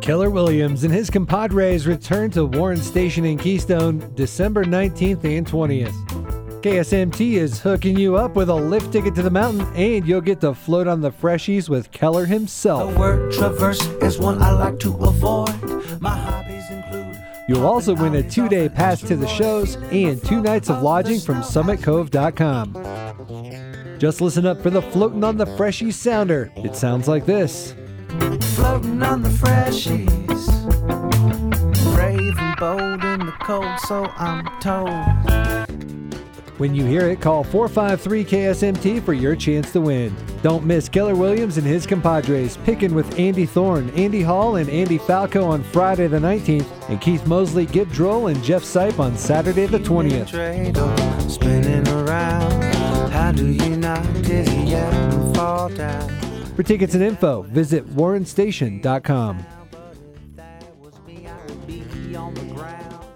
Keller Williams and his compadres return to Warren Station in Keystone December 19th and 20th. KSMT is hooking you up with a lift ticket to the mountain, and you'll get to float on the freshies with Keller himself. The word traverse is one I like to avoid. My hobbies include... You'll also win a 2-day pass to the shows and 2 nights of lodging from SummitCove.com. Just listen up for the Floating on the Freshies sounder. It sounds like this. Floating on the freshies, brave and bold in the cold, so I'm told. When you hear it, call 453-KSMT for your chance to win. Don't miss Keller Williams and his compadres picking with Andy Thorne, Andy Hall, and Andy Falco on Friday the 19th, and Keith Mosley, Gib Droll, and Jeff Sipe on Saturday the 20th. Spinning around, how do you not dizzy yet and fall down? For tickets and info, visit warrenstation.com. But if that was me, I would be on the ground.